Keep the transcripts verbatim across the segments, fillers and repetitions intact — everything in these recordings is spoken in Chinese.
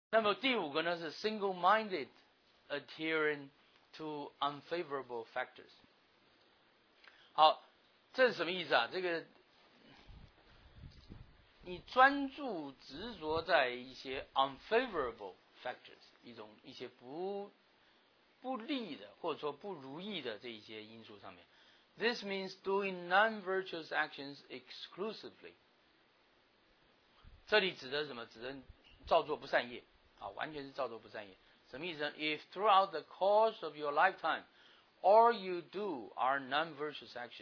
那么第五个呢是 single-minded adhering to unfavorable factors。好，这是什么意思啊？这个你专注执着在一些 unfavorable factors， 一种一些不不利的或者说不如意的这一些因素上面。This means doing non-virtuous actions exclusively。这里指的是什么？指的造作不善业啊，完全是造作不善业。什么意思呢 ？If throughout the course of your lifetime, all you do are non-virtuous action,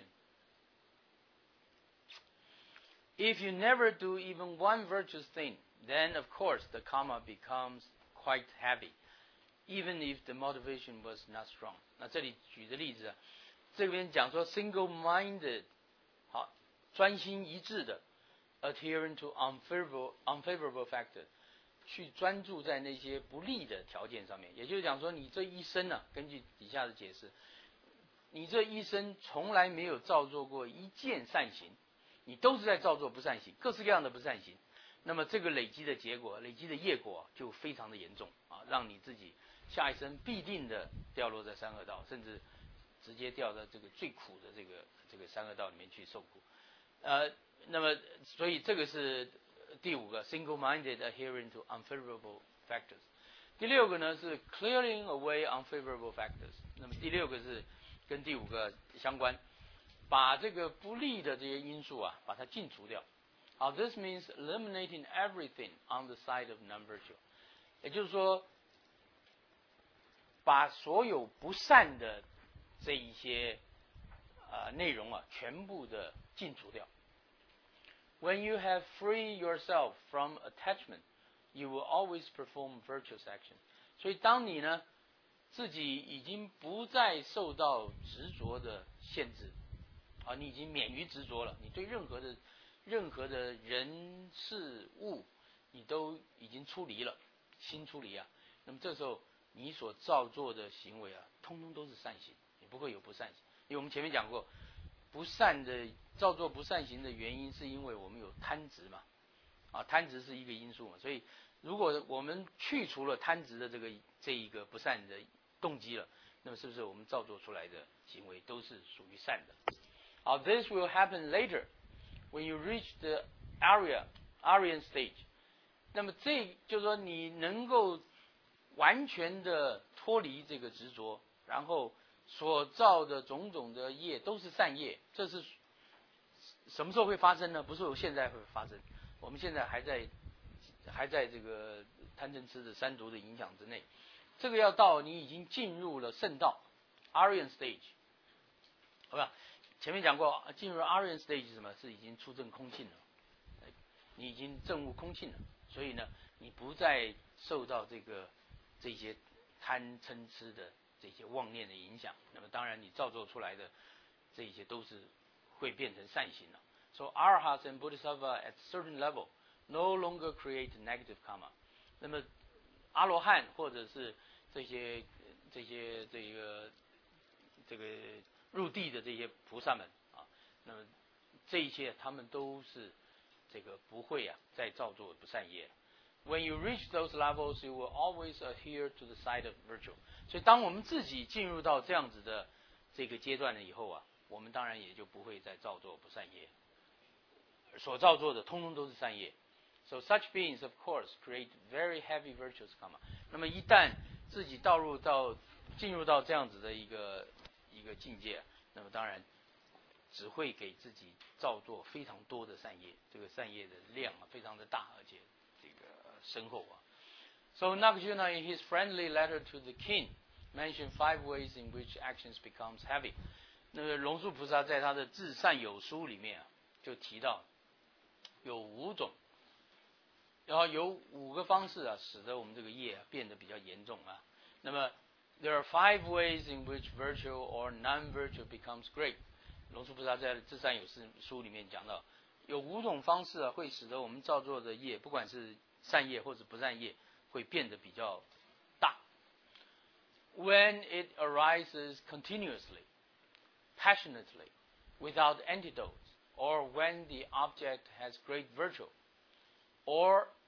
if you never do even one virtuous thing, then of course the karma becomes quite heavy, even if the motivation was not strong. 那这里举的例子啊，这边讲说 single-minded， 好，专心一致的 adhering to unfavorable unfavorable factor， 去专注在那些不利的条件上面。也就是讲说，你这一生呢、啊，根据底下的解释，你这一生从来没有造作过一件善行。你都是在造作不善行，各式各样的不善行，那么这个累积的结果，累积的业果就非常的严重啊，让你自己下一生必定的掉落在三恶道，甚至直接掉到这个最苦的这个这个三恶道里面去受苦。呃，那么所以这个是第五个 single-minded adhering to unfavorable factors。第六个呢是 clearing away unfavorable factors。那么第六个是跟第五个相关。把这个不利的这些因素啊，把它尽除掉。好 ，this means eliminating everything on the side of non-virtue。也就是说，把所有不善的这一些呃内容啊，全部的尽除掉。When you have freed yourself from attachment, you will always perform virtuous action。所以，当你呢自己已经不再受到执着的限制。啊，你已经免于执着了，你对任何的任何的人事物，你都已经出离了，心出离啊。那么这时候你所造作的行为啊，通通都是善行，你不会有不善行。因为我们前面讲过，不善的造作不善行的原因，是因为我们有贪执嘛，啊，贪执是一个因素嘛。所以如果我们去除了贪执的这个这一个不善的动机了，那么是不是我们造作出来的行为都是属于善的？好 ，this will happen later when you reach the Arya Aryan stage。那么这就是说，你能够完全的脱离这个执着，然后所造的种种的业都是善业，这是什么时候会发生呢？不是我现在会发生，我们现在还在还在这个贪嗔痴的三毒的影响之内。这个要到你已经进入了圣道 Aryan stage， 好吧？前面讲过，进入 Aryan stage 是什么？是已经出证空性了，你已经证悟空性了，所以呢，你不再受到这个这些贪嗔痴的这些妄念的影响。那么当然，你造作出来的这一些都是会变成善行了。So Arhats and Bodhisattva at certain level no longer create negative karma。那么阿罗汉或者是这些这些这个这个入地的这些菩萨们啊，那么这一切他们都是这个不会啊再造作不善业。When you reach those levels, you will always adhere to the side of virtue。所以当我们自己进入到这样子的这个阶段了以后啊，我们当然也就不会再造作不善业，所造作的通通都是善业。So such beings, of course, create very heavy virtuous karma。那么一旦自己导入到进入到这样子的一个一个境界，那么当然只会给自己造作非常多的善业，这个善业的量啊非常的大，而且这个深厚啊。So Nagarjuna in his friendly letter to the king mentioned five ways in which actions becomes heavy。那个龙树菩萨在他的《至善有书》里面啊，就提到有五种。然后有五个方式啊，使得我们这个业啊变得比较严重啊。那么 ，there are five ways in which virtue or non-virtue becomes great。龙树菩萨在《至善有书》里面讲到，有五种方式啊，会使得我们造作的业，不管是善业或者不善业，会变得比较大。When it arises continuously, passionately, without antidotes, or when the object has great virtue, or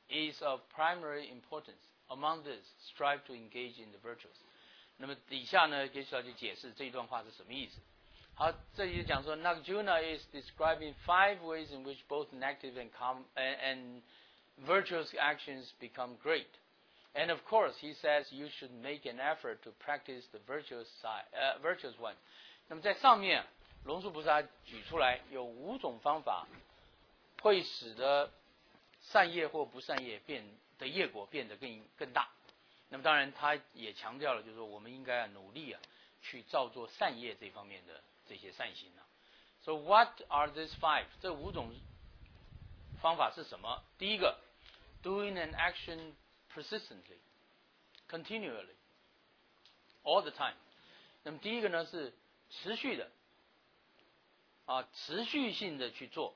is of primary importance. Among this, strive to engage in the virtues. 那么底下呢，接下来就解释这一段话是什么意思。好，这里就讲说 Nagarjuna is describing five ways in which both negative and, com, and, and virtuous actions become great. And of course, he says you should make an effort to practice the virtuous side, uh, virtuous one. 那么在上面，龙树菩萨举出来有五种方法，会使得善业或不善业变的业果变得更更大。那么当然，他也强调了，就是说我们应该要努力啊，去造作善业这方面的这些善行啊。So what are these five？ 这五种方法是什么？第一个 ，doing an action persistently, continually, all the time。那么第一个呢是持续的，啊，持续性的去做，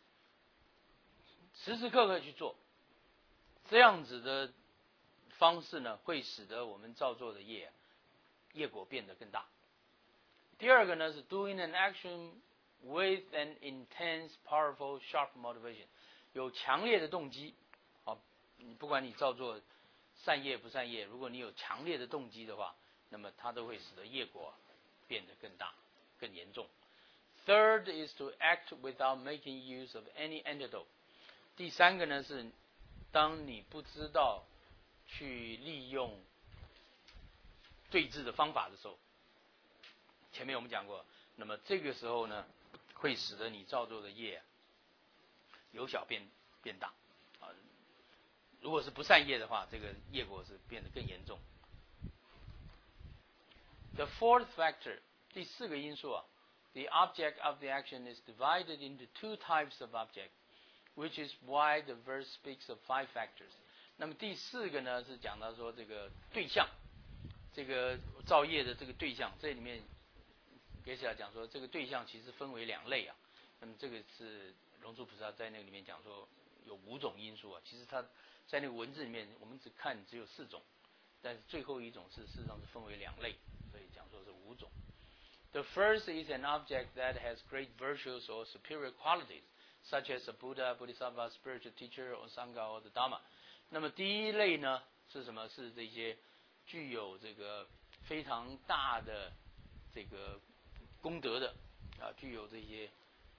时时刻刻去做，这样子的方式呢，会使得我们造作的业业果变得更大。第二个呢是 doing an action with an intense, powerful, sharp motivation， 有强烈的动机。啊，你不管你造作善业不善业，如果你有强烈的动机的话，那么它都会使得业果变得更大、更严重。Third is to act without making use of any antidote。第三个呢是，当你不知道去利用对治的方法的时候，前面我们讲过，那么这个时候呢，会使得你造作的业由小变变大。啊，如果是不善业的话，这个业果是变得更严重。The fourth factor， 第四个因素啊 ，the object of the action is divided into two types of object, which is why the verse speaks of five factors。那么第四个呢是讲到说这个对象，这个造业的这个对象，这里面接下来讲说这个对象其实分为两类啊。那么这个是龙树菩萨在那个里面讲说有五种因素啊，其实他在那个文字里面我们只看只有四种，但是最后一种是事实上是分为两类，所以讲说是五种。The first is an object that has great virtues or superior qualities, such as a Buddha, Bodhisattva, spiritual teacher, or Sangha, or the Dharma。那么第一类呢是什么？是这些具有这个非常大的这个功德的啊，具有这些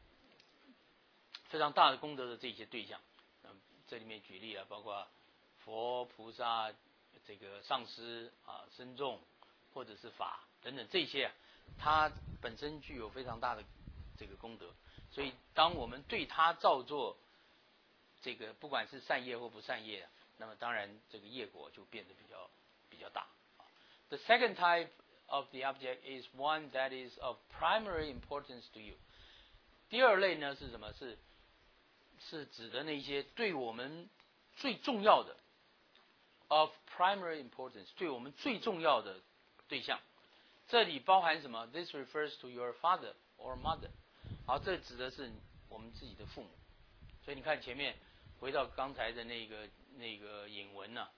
非常大的功德的这些对象。嗯，这里面举例啊，包括佛、菩萨、这个上师啊、僧众，或者是法等等这些啊，它本身具有非常大的这个功德。所以，当我们对它造作这个不管是善业或不善业，那么当然这个业果就变得比较比较大。The second type of the object is one that is of primary importance to you。第二类呢是什么？是是指的那些对我们最重要的 of primary importance， 对我们最重要的对象。这里包含什么 ？This refers to your father or mother。好，这指的是我们自己的父母。所以你看前面回到刚才的那个那个引文呢、啊，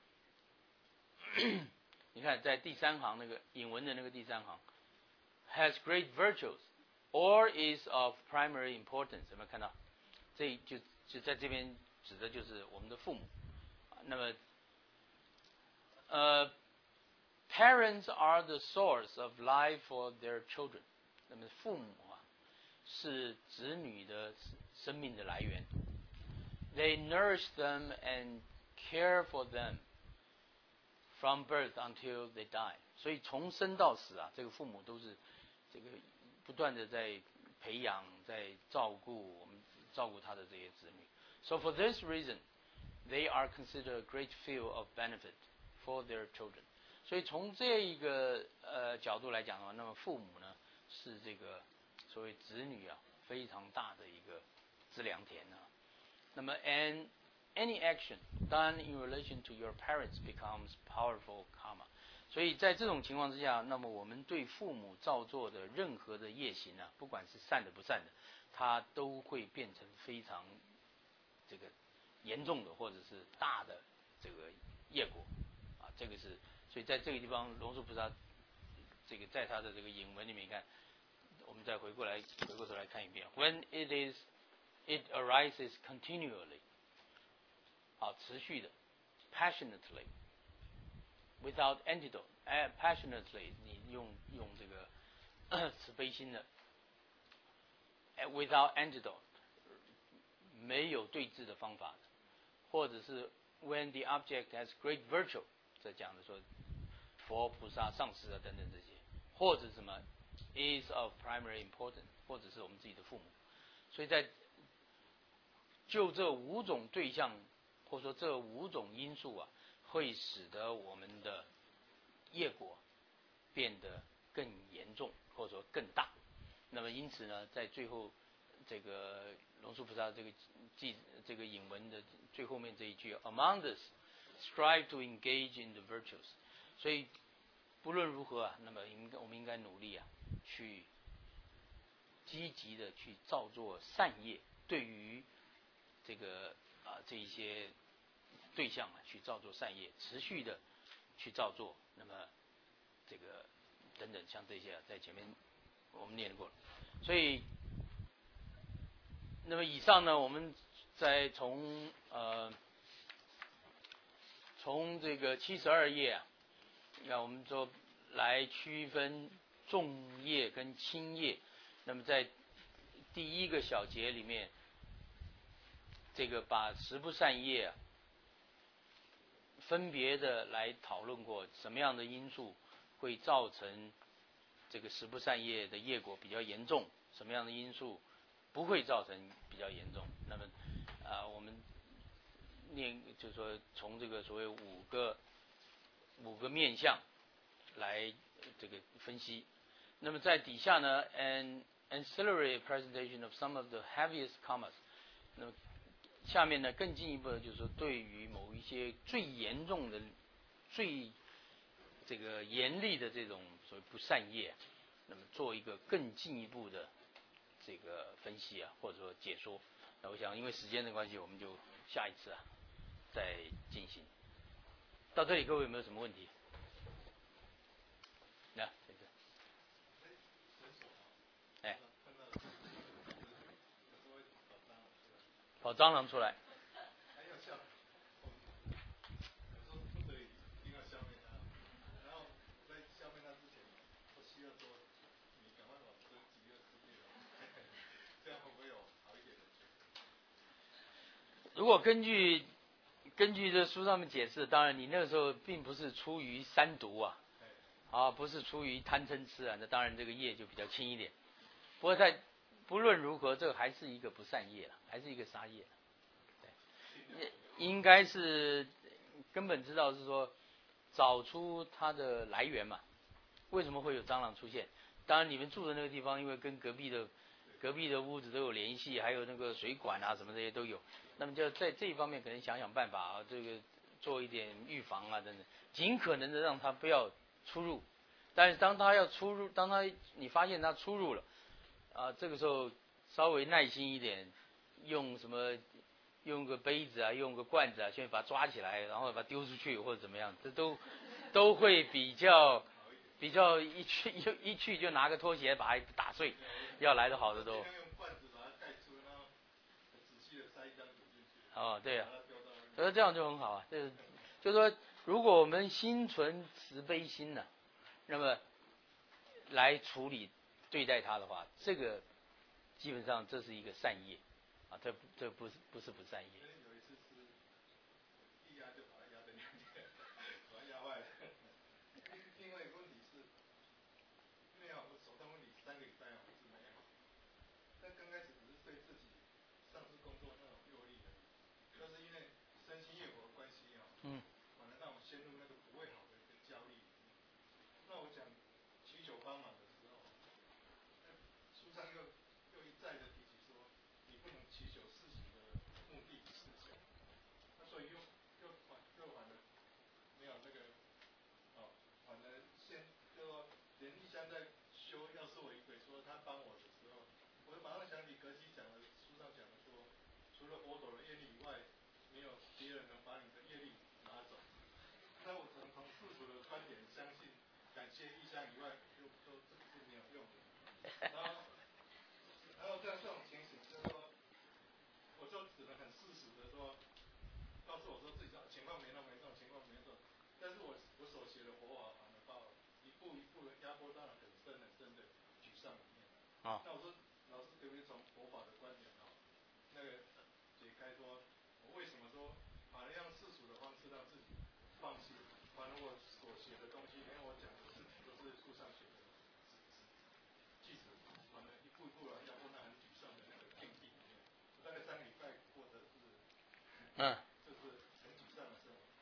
你看在第三行那个引文的那个第三行 ，has great virtues or is of primary importance， 有没有看到？这就就在这边指的就是我们的父母。那么，呃 ，parents are the source of life for their children。那么父母啊，是子女的生命的来源。They nourish them and care for them from birth until they die。所以从生到死啊，这个父母都是这个不断的在培养、在照顾我们、照顾他的这些子女。So for this reason, they are considered a great field of benefit for their children。所以从这一个呃角度来讲的话，那么父母呢是这个所谓子女啊非常大的一个资粮田啊。那么 and any action done in relation to your parents becomes powerful karma。所以在这种情况之下，那么我们对父母造作的任何的业行啊，不管是善的不善的，它都会变成非常这个严重的或者是大的这个业果啊。这个是所以在这个地方，龙树菩萨这个在他的这个引文里面看，我们再回过来回过头来看一遍。When it is it arises continually， 好，持续的 ，passionately。Without antidote, passionately， 你用用这个慈悲心的 ，without antidote， 没有对治的方法的，或者是 when the object has great virtue， 这讲的说佛菩萨上师啊等等这些，或者什么 is of primary importance， 或者是我们自己的父母，所以在就这五种对象，或者说这五种因素啊。会使得我们的业果变得更严重，或者说更大。那么因此呢，在最后这个龙树菩萨这个记这个引文的最后面这一句 ，Among us strive to engage in the virtues。所以不论如何啊，那么应该我们应该努力啊，去积极的去造作善业，对于这个啊这一些。对象啊，去造作善业，持续的去造作。那么这个等等，像这些啊，在前面我们念过了。所以，那么以上呢，我们再从呃从这个七十二页啊，那我们说来区分重业跟轻业。那么在第一个小节里面，这个把十不善业啊。分别的来讨论过什么样的因素会造成这个十不善业的业果比较严重，什么样的因素不会造成比较严重。那么啊、呃，我们念就是说从这个所谓五个五个面向来这个分析。那么在底下呢 ，an ancillary presentation of some of the heaviest karmas。那么下面呢，更进一步的就是说，对于某一些最严重的、最这个严厉的这种所谓不善业，那么做一个更进一步的这个分析啊，或者说解说。那我想，因为时间的关系，我们就下一次啊再进行。到这里，各位有没有什么问题？那这个，哎，跑蟑螂出来。如果根据根据这书上面解释，当然你那个时候并不是出于三毒啊，啊不是出于贪嗔痴啊，那当然这个业就比较轻一点。不过在不论如何，这个还是一个不善业了，还是一个杀业。对，应该是根本知道是说找出它的来源嘛，为什么会有蟑螂出现？当然你们住的那个地方，因为跟隔壁的隔壁的屋子都有联系，还有那个水管啊什么这些都有。那么就在这一方面可能想想办法啊，这个做一点预防啊等等，尽可能的让它不要出入。但是当它要出入，当它你发现它出入了，啊，这个时候稍微耐心一点，用什么用个杯子啊，用个罐子啊，先把它抓起来，然后把它丢出去或者怎么样，这都都会比较比较一去一去就拿个拖鞋把它打碎，要来的好得多。哦，对呀、啊，所以这样就很好啊。这就是说，如果我们心存慈悲心呢、啊，那么来处理对待它的话，这个基本上这是一个善业啊，这这不是不是不善业。嗯。 况没那么严重，情况没那么严重，但是我我所写的佛法，反而把我一步一步的压迫到了很深很深的沮丧里面。啊，那我说老师可不可以从佛法的观点啊，那个解开说，我为什么说反而用世俗的方式让自己放弃，反而我所写的东西，连我讲的事情都是书上写的句子，反而一步一步的压迫到很沮丧的那个境地里面。大概三个礼拜过的是，嗯，就是很沮丧的生活。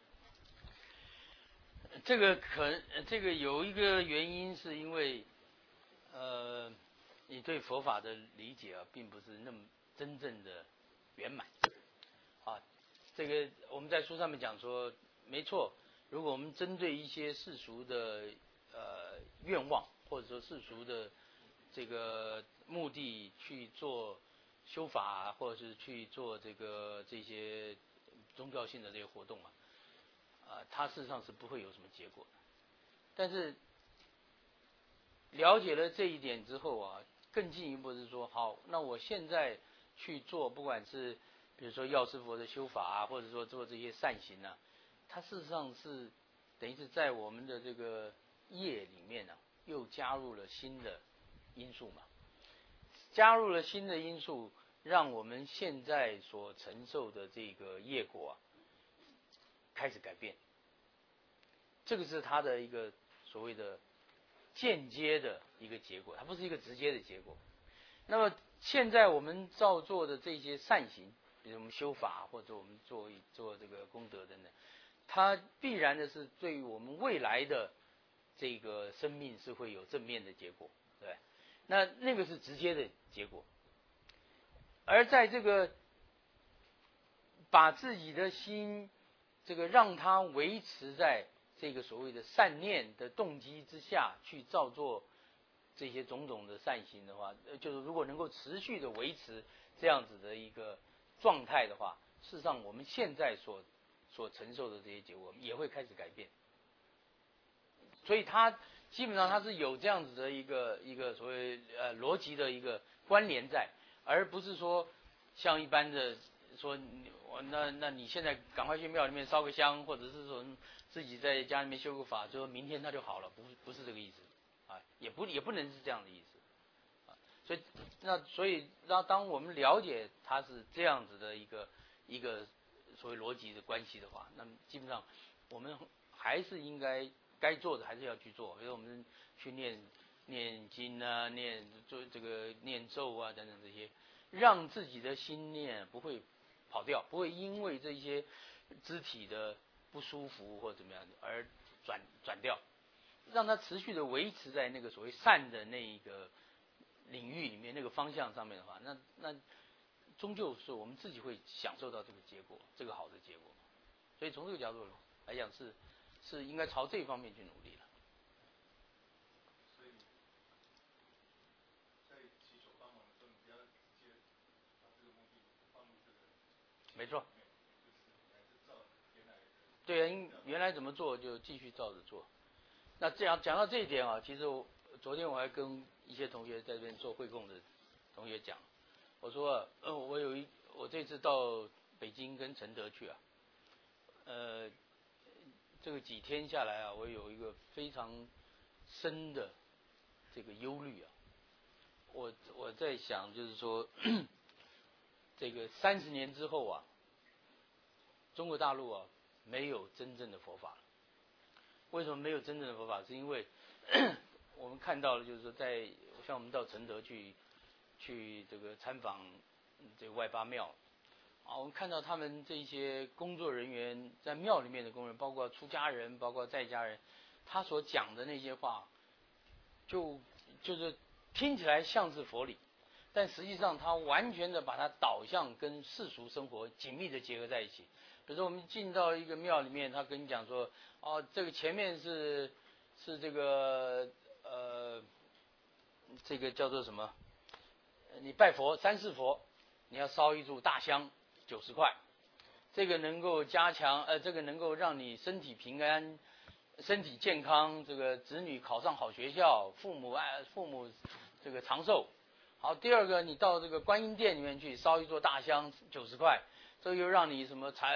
这个可这个有一个原因，是因为，呃，你对佛法的理解啊，并不是那么真正的圆满。啊，这个我们在书上面讲说，没错，如果我们针对一些世俗的呃愿望，或者说世俗的这个目的去做修法，或者是去做这个这些宗教性的这些活动啊。啊，它事实上是不会有什么结果的。但是了解了这一点之后啊，更进一步是说，好，那我现在去做，不管是比如说药师佛的修法啊，或者说做这些善行啊，它事实上是等于是在我们的这个业里面呢、啊，又加入了新的因素嘛，加入了新的因素，让我们现在所承受的这个业果啊，开始改变。这个是它的一个所谓的间接的一个结果，它不是一个直接的结果。那么现在我们照做的这些善行，比如我们修法，或者我们做做这个功德等等，它必然的是对于我们未来的这个生命是会有正面的结果，对。那那个是直接的结果。而在这个把自己的心，这个让它维持在这个所谓的善念的动机之下去照做这些种种的善行的话，就是如果能够持续的维持这样子的一个状态的话，事实上我们现在所所承受的这些结果也会开始改变。所以它基本上它是有这样子的一个一个所谓呃逻辑的一个关联在，而不是说像一般的说我那那你现在赶快去庙里面烧个香，或者是说自己在家里面修个法，就说明天它就好了，不不是这个意思啊，也不也不能是这样的意思啊。所以那所以当当我们了解它是这样子的一个一个所谓逻辑的关系的话，那么基本上我们还是应该该做的还是要去做，比如我们去念念经啊，念做这个念咒啊等等这些，让自己的心念不会跑掉，不会因为这些肢体的不舒服或怎么样而转转掉，让它持续的维持在那个所谓善的那一个领域里面，那个方向上面的话，那那终究是我们自己会享受到这个结果，这个好的结果。所以从这个角度来讲，是是应该朝这方面去努力了。 所以在祈求帮忙的时候，你不要直接把这个目的放入这个。 没错。 对啊，原来怎么做就继续照着做。那这样讲到这一点啊，其实我昨天我还跟一些同学在这边做会供的同学讲，我说呃，我有一我这次到北京跟承德去啊，呃，这个几天下来啊，我有一个非常深的这个忧虑啊。我我在想，就是说，这个三十年之后啊，中国大陆啊没有真正的佛法了。为什么没有真正的佛法？是因为我们看到了，就是说在像我们到承德去去这个参访这个外八庙啊，我们看到他们这些工作人员在庙里面的工人，包括出家人，包括在家人，他所讲的那些话，就就是听起来像是佛理，但实际上他完全的把它导向跟世俗生活紧密的结合在一起。比如说我们进到一个庙里面，他跟你讲说，哦，这个前面是是这个呃这个叫做什么？你拜佛三世佛，你要烧一炷大香九十块，这个能够加强呃，这个能够让你身体平安、身体健康，这个子女考上好学校，父母爱父母这个长寿。好，第二个，你到这个观音殿里面去烧一座大香九十块，这又让你什么财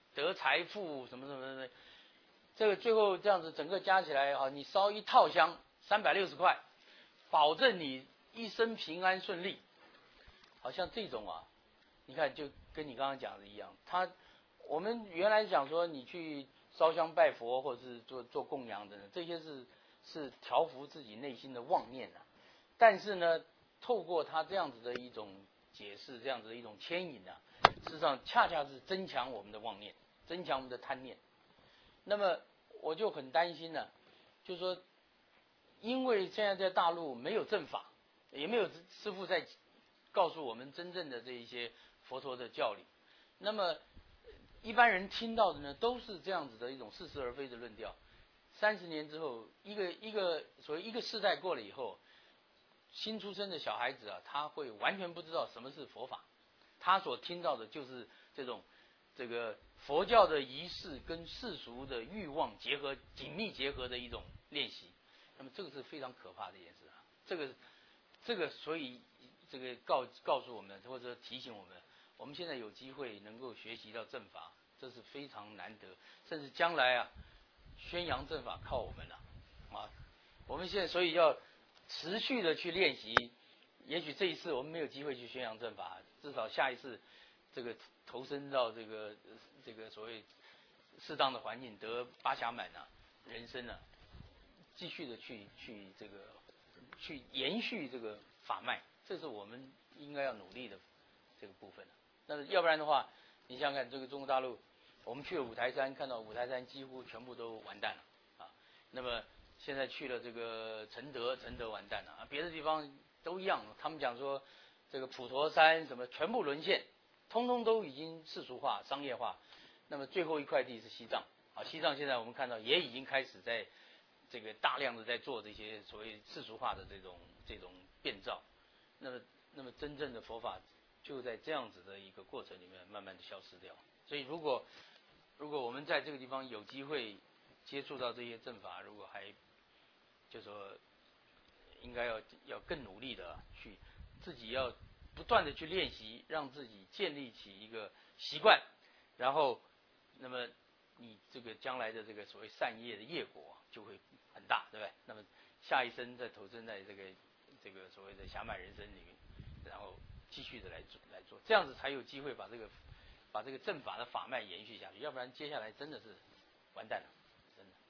得财富什么什么什么，这个最后这样子整个加起来啊，你烧一套香三百六十块，保证你一生平安顺利。好像这种啊，你看就跟你刚刚讲的一样，他我们原来讲说你去烧香拜佛或者是做做供养等等，这些是是调伏自己内心的妄念啊。但是呢，透过他这样子的一种解释，这样子的一种牵引啊，事实上恰恰是增强我们的妄念，增强我们的贪念。那么我就很担心呢、啊，就是说，因为现在在大陆没有正法，也没有师父在告诉我们真正的这一些佛陀的教理，那么一般人听到的呢，都是这样子的一种似是而非的论调。三十年之后，一个一个所谓一个世代过了以后，新出生的小孩子啊，他会完全不知道什么是佛法，他所听到的就是这种这个佛教的仪式跟世俗的欲望结合紧密结合的一种练习。那么这个是非常可怕的一件事啊！这个这个所以这个告告诉我们或者提醒我们，我们现在有机会能够学习到正法，这是非常难得，甚至将来啊宣扬正法靠我们了啊！我们现在所以要持续的去练习，也许这一次我们没有机会去宣扬正法，至少下一次这个投身到这个这个所谓适当的环境，得八暇满啊，人生啊，继续的去去这个去延续这个法脉，这是我们应该要努力的这个部分。那么要不然的话，你想想看，这个中国大陆，我们去了五台山，看到五台山几乎全部都完蛋了啊。那么现在去了这个承德，承德完蛋了啊，别的地方都一样。他们讲说，这个普陀山什么全部沦陷，通通都已经世俗化、商业化。那么最后一块地是西藏啊，西藏现在我们看到也已经开始在这个大量的在做这些所谓世俗化的这种这种变造。那么，那么真正的佛法就在这样子的一个过程里面慢慢的消失掉。所以如果如果我们在这个地方有机会接触到这些正法，如果还就说应该要要更努力的去自己要不断的去练习，让自己建立起一个习惯，然后那么你这个将来的这个所谓善业的业果就会很大，对不对？那么下一生再投身在这个这个所谓的暇满人生里面，然后继续的来做来做，这样子才有机会把这个把这个正法的法脉延续下去，要不然接下来真的是完蛋了，真的。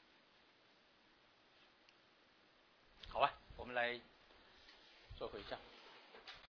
好吧，我们来做回向。